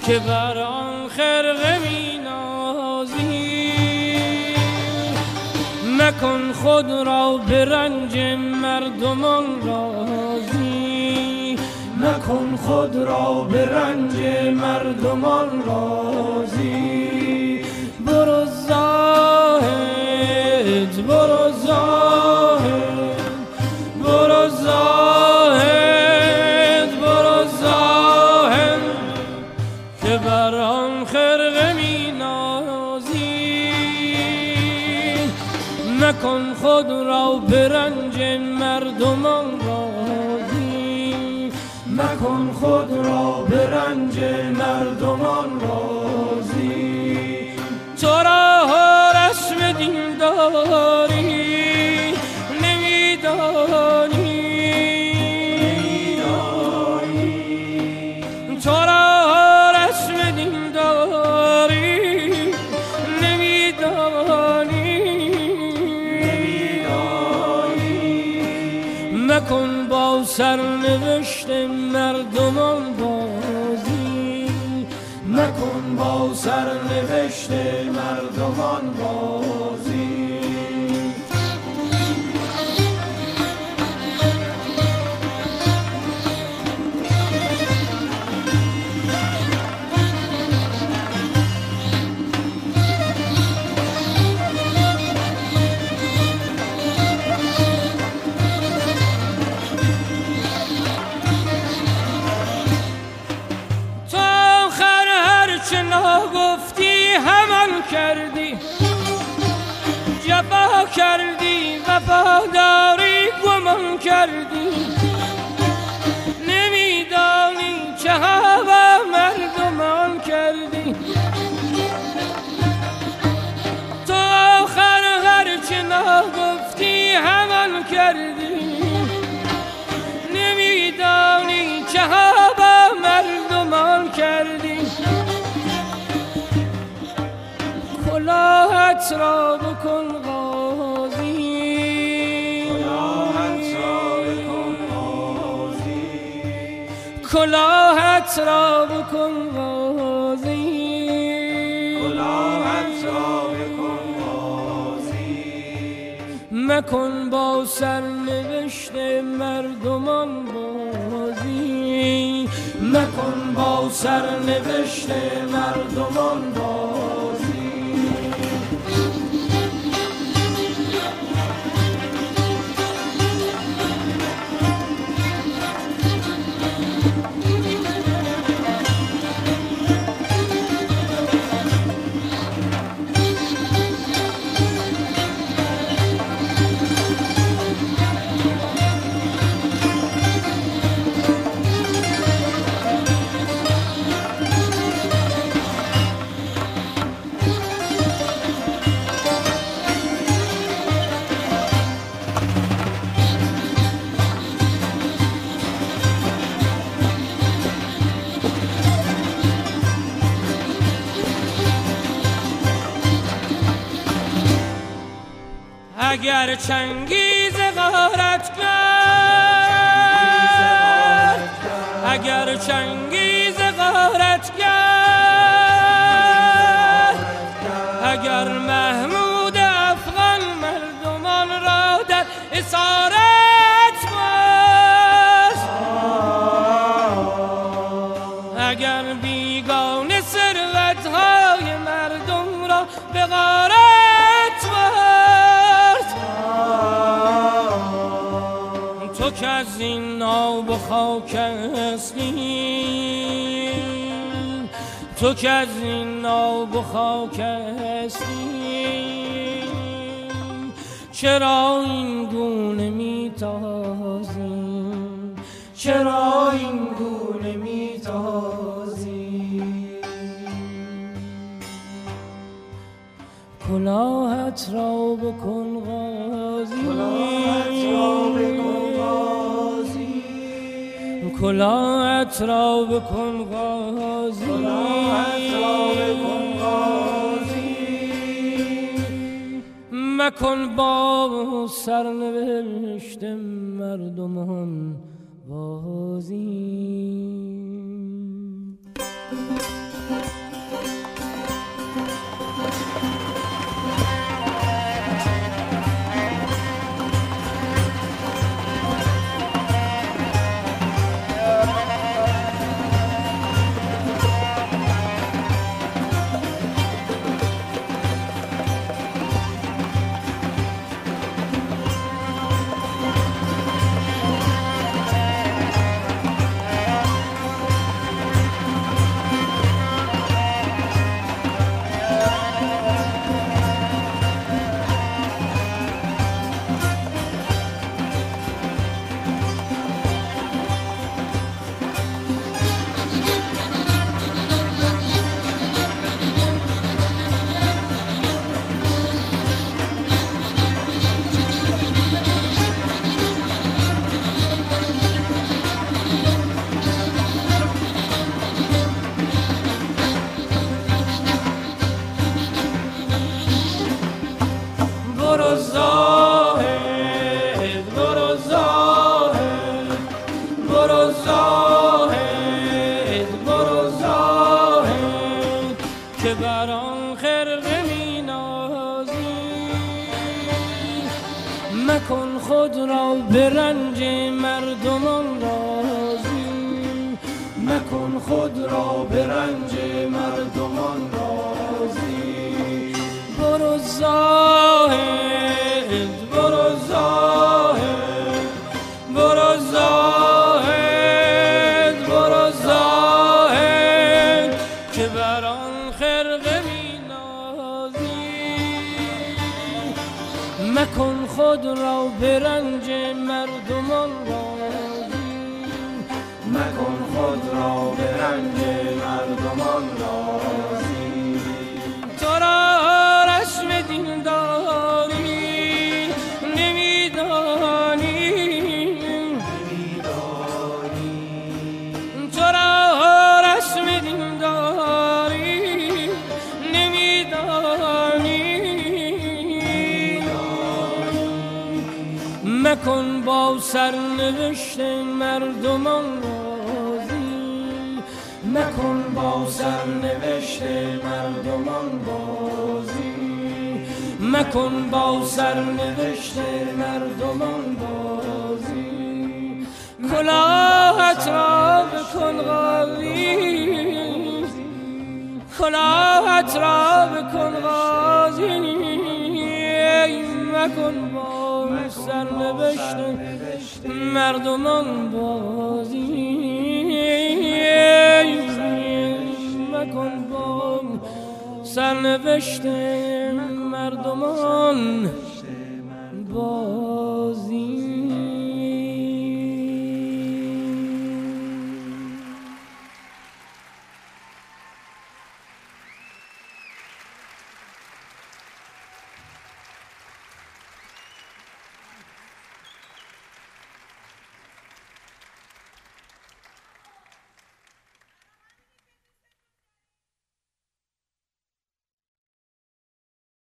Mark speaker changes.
Speaker 1: که بر آن خرقه می نازی. مکن خود را به رنج مردمان راضی، مکن خود را به رنج مردمان راضی. برو زاهد، برو زاهد، برو زاهد، برو زاهد که بر آن خرقه می نازی. مکن خود را به رنج مردمان راضی، مکن خود را به رنج مردمان راضی. تو را رسم دین داری نمیدانی، تو را رسم دین داری نمیدانی. مکن با سرنوشت مردمان بازی، مکن با سرنوشت مردمان بازی. چه نگفتی همان کردی، جفا کردی وفاداری گمان کردی. نمیدانی چه هوا مردمان کردی. تو آخر هرچه نگفتی همان کردی. نمیدانی چه هوا مردمان کردی. کلاهت را بکن قاضی، کلاهت را بکن قاضی، کلاهت را بکن قاضی، کلاهت را بکن قاضی. مکن با سرنوشت مردمان بازی، مکن با سرنوشت مردمان بازی. اگر چنگیز غارت کرد، اگر چنگیز غارت کرد، اگر محمود افغان مردمان را در اسارت بست، اگر بیگانه ثروت‌های مردم را به غارت که از این آب و خاک هستی، تو که از این آب و خاک هستی. چرا این گونه میتازی، چرا این گونه میتازی. کلاهت را بکن قاضی، کلاهت را بکن قاضی، کلاهت را بکن قاضی، کلاهت را بکن قاضی. مکن با سرنوشت مردمان بازی. بر آن خرقه می نازی. مکن خود را به رنج مردمان راضی، مکن خود را به رنج مردمان راضی. برو زاهد برو زاهد برو زاهد برو زاهد که بر آن خرقه می نازی. مکن خود را به رنج مردمان راضی، مکن خود را به رنج مردمان راضی. تو را رسم دینداری نمیدانی، تو را رسم دینداری نمیدانی. مکن با سرنوشت مردمان راضی، مکن با سرنوشت مردمان بازی، مکن با سرنوشت مردمان بازی. کلاهت را بکن قاضی، کلاهت را بکن قاضی. مکن با سرنوشت مردمان بازی، مکن با سرنوشت مردمان بازی.